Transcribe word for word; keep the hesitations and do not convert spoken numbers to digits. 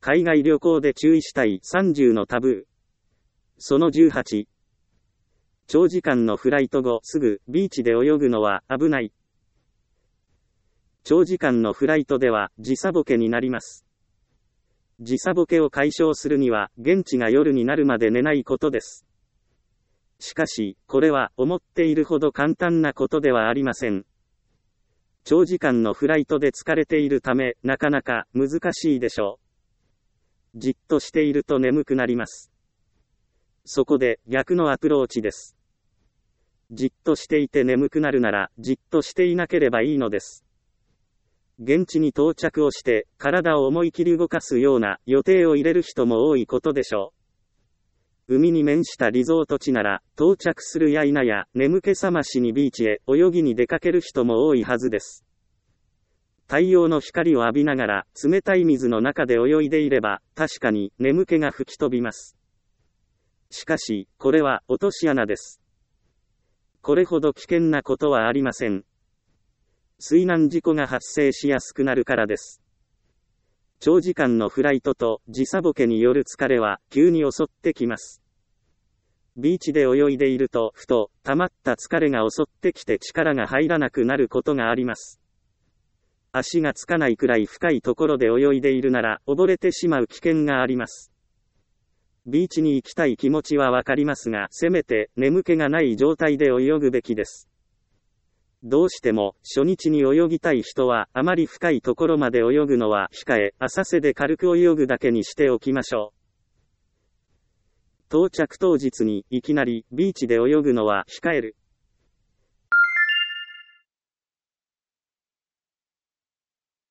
海外旅行で注意したいさんじゅうのタブー。そのじゅうはち。長時間のフライト後すぐビーチで泳ぐのは危ない。長時間のフライトでは時差ボケになります。時差ボケを解消するには現地が夜になるまで寝ないことです。しかし、これは思っているほど簡単なことではありません。長時間のフライトで疲れているため、なかなか難しいでしょう。じっとしていると眠くなります。そこで逆のアプローチです。じっとしていて眠くなるなら、じっとしていなければいいのです。現地に到着をして、体を思い切り動かすような予定を入れる人も多いことでしょう。海に面したリゾート地なら、到着するや否や、眠気覚ましにビーチへ泳ぎに出かける人も多いはずです。太陽の光を浴びながら、冷たい水の中で泳いでいれば、確かに眠気が吹き飛びます。しかし、これは落とし穴です。これほど危険なことはありません。水難事故が発生しやすくなるからです。長時間のフライトと時差ボケによる疲れは急に襲ってきます。ビーチで泳いでいるとふと溜まった疲れが襲ってきて力が入らなくなることがあります。足がつかないくらい深いところで泳いでいるなら溺れてしまう危険があります。ビーチに行きたい気持ちはわかりますが、せめて眠気がない状態で泳ぐべきです。どうしても初日に泳ぎたい人はあまり深いところまで泳ぐのは控え、浅瀬で軽く泳ぐだけにしておきましょう。到着当日にいきなりビーチで泳ぐのは控える。